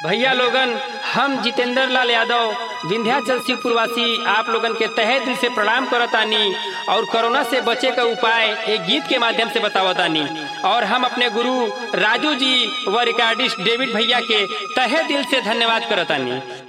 भैया लोगन, हम जितेंद्र लाल यादव विंध्याचल शिवपुरवासी आप लोगन के तहे दिल से प्रणाम करतानी और कोरोना से बचे का उपाय एक गीत के माध्यम से बतावतानी। और हम अपने गुरु राजू जी व रिकॉर्डिस्ट डेविड भैया के तहे दिल से धन्यवाद करतानी।